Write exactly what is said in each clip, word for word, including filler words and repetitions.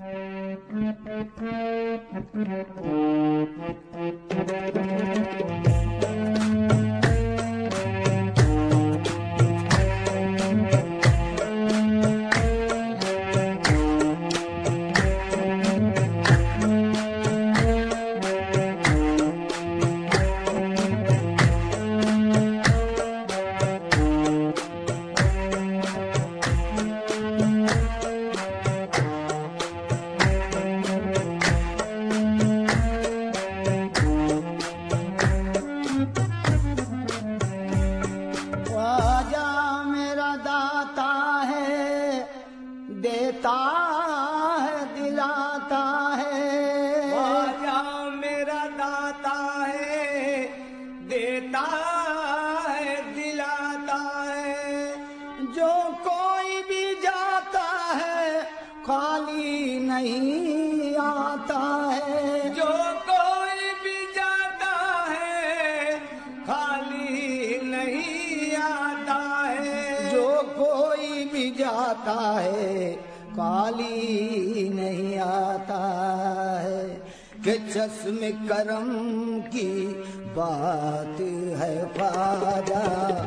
खाली नहीं आता है कि चश्मे करम की बात है ख्वाजा,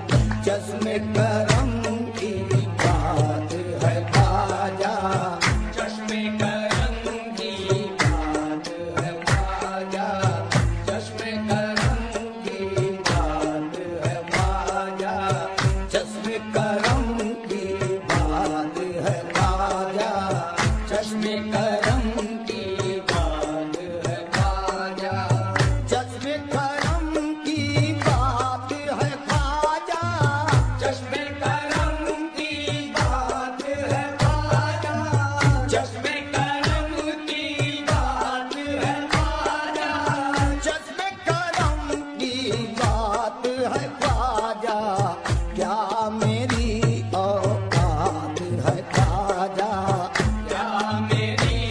चश्मे करम की बात है ख्वाजा, चश्मे करम की बात है ख्वाजा, चश्मे करम की बात है ख्वाजा, चश्मे करम की बात है ख्वाजा, चश्मे करम की बात है ख्वाजा, चश्मे करम की बात है ख्वाजा, चश्मे करम की बात है ख्वाजा, चश्मे करम की बात है ख्वाजा, चश्मे करम की बात है ख्वाजा, क्या मेरी औकात है ख्वाजा, क्या मेरी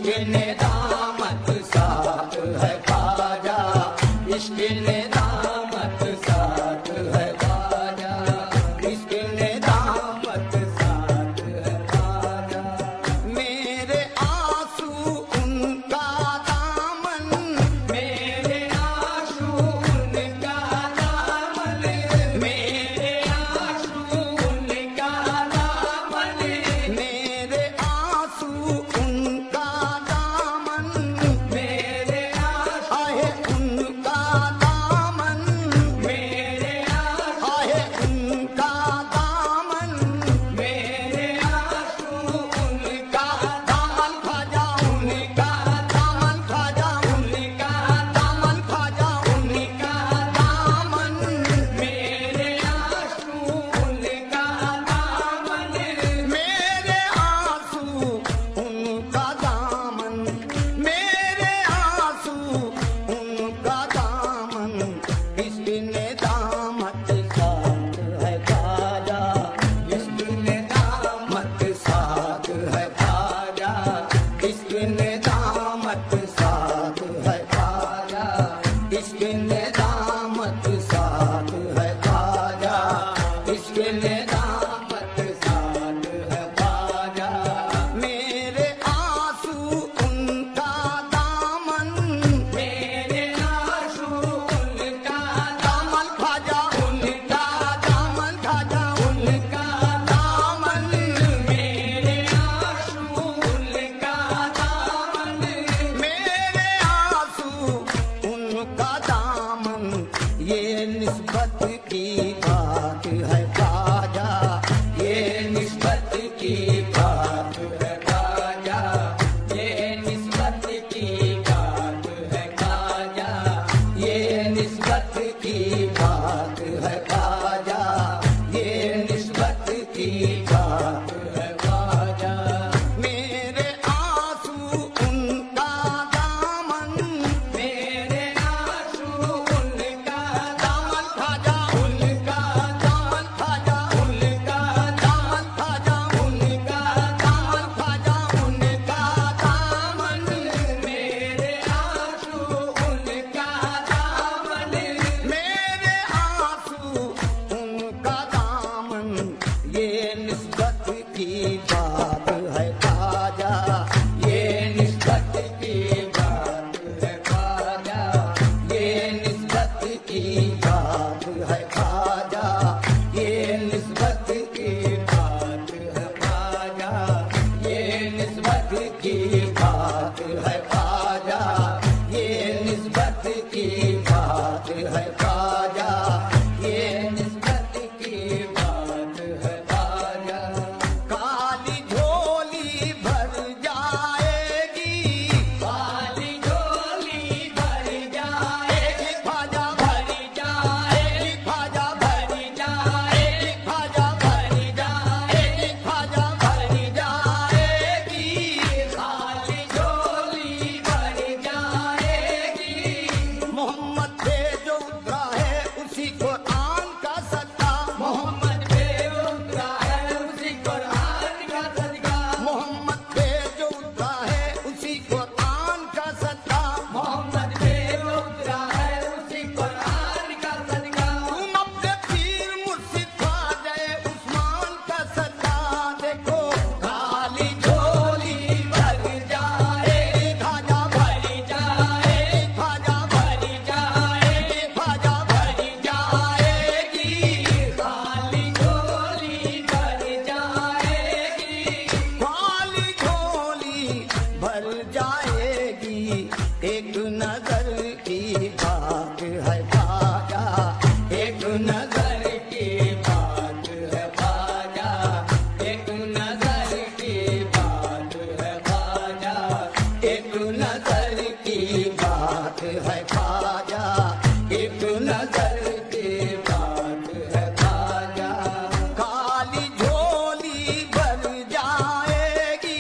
इश्क निदामत साथ है ख्वाजा, इश्क निदामत साथ है ख्वाजा, इश्क निदामत साथ है ख्वाजा। मेरे आंसू उनका दामन, मेरे आंसू उनका दामन, मेरे आंसू उनका दामन, मेरे आंसू उनका दामन, मेरे आंसू आहे उनका दामन, मेरे आंसू आहे उनका दामन, मेरे आंसू उनका दामन ख्वाजा, उनका दामन ख्वाजा, उनका दामन ख्वाजा, उनका दामन, मेरे आंसू उनका दामन, मेरे आंसू उनका दामन, मेरे आंसू उनका दामन। इश्क निदामत साथ है ख्वाजा, इश्क निदामत साथ है ख्वाजा, इश्क निदामत साथ है ख्वाजा, इश्क निदामत साथ है ख्वाजा, इश्क निदामत साथ है ख्वाजा। मेरे आंसू उनका दामन, मेरे आंसू उनका दामन ख्वाजा, उनका दामन ख्वाजा, उनका दामन, मेरे आंसू उनका दामन, मेरे आंसू उनका दामन। ये निस्बत की बात है ख्वाजा, ये निस्बत की बात है ख्वाजा, ये निस्बत की बात है ख्वाजा, ये निस्बत की बात है ख्वाजा, ये निस्बत की बात है ख्वाजा। मेरे आंसू उनका दामन, मेरे आंसू उनका दामन ख्वाजा, उनका दामन ख्वाजा, उनका दामन ख्वाजा, उनका दामन ख्वाजा, उनका दामन, मेरे आंसू उनका दामन, मेरे आंसू उनका दामन। ये निस्बत की बात है ख्वाजा, ये निस्बत की बात है ख्वाजा, ये निस्बत की बात है ख्वाजा, ये निस्बत की बात है ख्वाजा, ये निस्बत की बात है ख्वाजा, ये निस्बत की बात है ख्वाजा, ये निस्बत की बात है ख्वाजा। काली झोली भर जाएगी, काली झोली भर जाएगी ख्वाजा, भर जाएगी ख्वाजा, भर जाएगी ख्वाजा, भर जाएगी ख्वाजा, भर जाएगी, काली झोली भर जाएगी। मोहम्मद पे जो उतरा है उसी कुरान का सदका, मोहम्मद पे जो उतरा है उसी कुरान का सदका, मोहम्मद पे जो उतरा है उसी कुरान का सदका, मोहम्मद पे जो उतरा है उसी कुरान का सदका। तुम अपने पीर मुर्शिद ख्वाजा उस्मान का सदका देखो, काली झोली भर जाएगी ख्वाजा, भर जाएगी ख्वाजा, भर जाएगी ख्वाजा, भर जाएगी, काली झोली भर जाएगी, काली झोली भर जाएगी। एक नजर की बात है ख्वाजा, एक नजर की बात है ख्वाजा, एक नजर की बात है ख्वाजा, एक नजर की बात है ख्वाजा, एक नजर की बात है ख्वाजा। काली झोली भर जाएगी,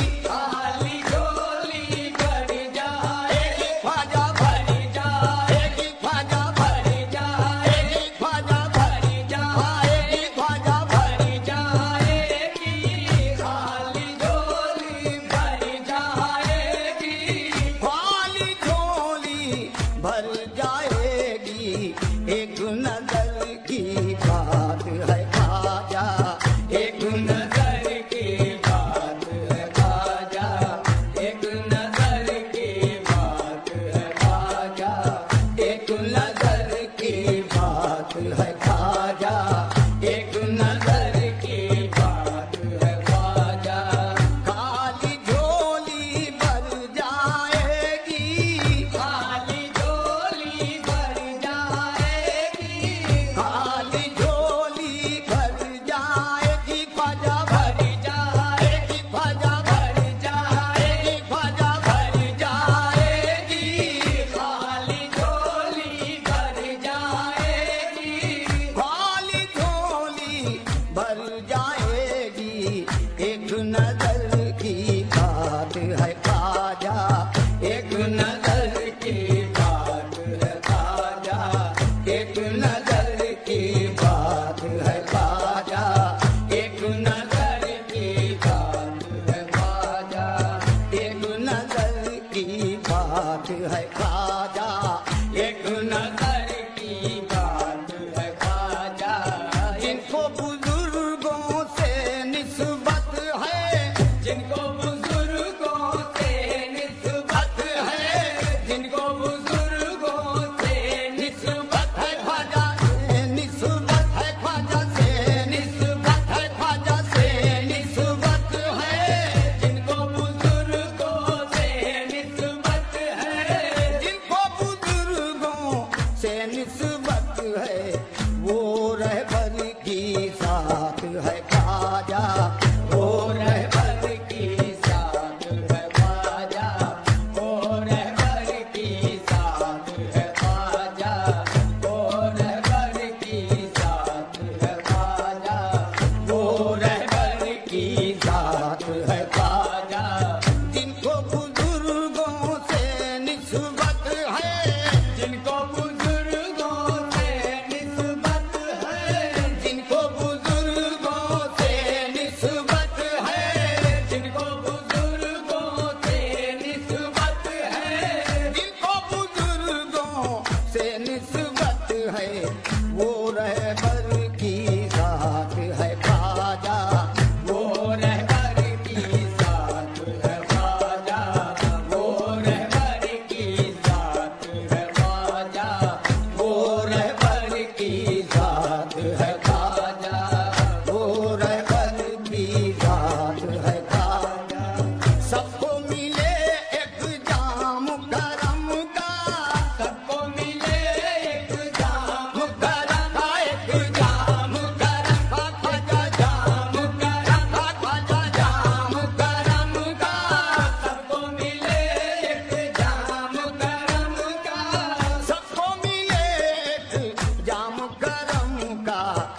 काली झोली भर जाएगी ख्वाजा, भर जाएगी ख्वाजा, भर जाएगी ख्वाजा, भर जाएगी ख्वाजा, भर जाएगी, काली झोली भर जाएगी। ख्वाजा, एक नजर की बात है ख्वाजा, एक नजर की बात है ख्वाजा, एक नजर की बात है ख्वाजा, एक नजर की बात है ख्वाजा, एक नजर की बात है ख्वाजा। जिनको बुजुर्गों से निस्बत है, जिनको बुजुर्गों से निस्बत है, जिनको बुजुर्गों से निस्बत है ख्वाजा, निस्बत है ख्वाजा से, निस्बत है ख्वाजा से, निस्बत है, जिनको बुजुर्गों से निस्बत है, जिनको बुजुर्गों से निस्बत है, वो रहबर की साथ है ख्वाजा, वो रहबर की साथ है ख्वाजा, वो रहबर की साथ है ख्वाजा, वो रहबर की साथ है ख्वाजा, वो रहबर की साथ है ख्वाजा। जिनको बुजुर्गों से निस्बत है, जिनको बुजुर्गों से निस्बत है, जिनको बुजुर्गों से निस्बत है, जिनको बुजुर्गों से निस्बत है, जिनको बुजुर्गों से निस्बत है, वो रहबर की साथ है ख्वाजा, वो रहबर की साथ है ख्वाजा, वो रहबर की साथ है ख्वाजा, वो रहबर की साथ है ख्वाजा, वो रहबर की साथ है ख्वाजा। सबको मिले एक जाम करम का, सबको मिले एक जाम करम का, एक जाम करम का ख्वाजा, जाम करम का ख्वाजा, जाम करम का। सबको मिले एक जाम करम का, सबको मिले एक जाम करम का।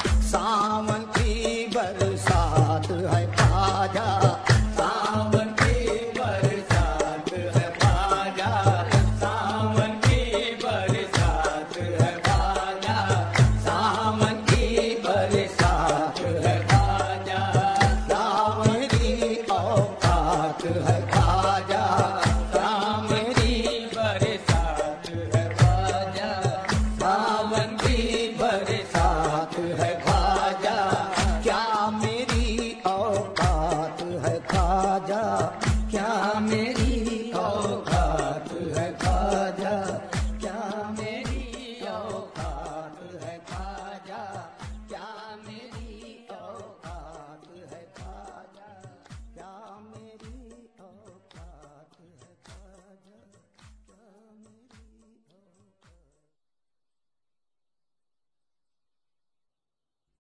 सावन की बरसात है ख्वाजा, सावन की बरसात है ख्वाजा, सावन की बरसात है ख्वाजा, सावन की बरसात है ख्वाजा, सावन की औकात है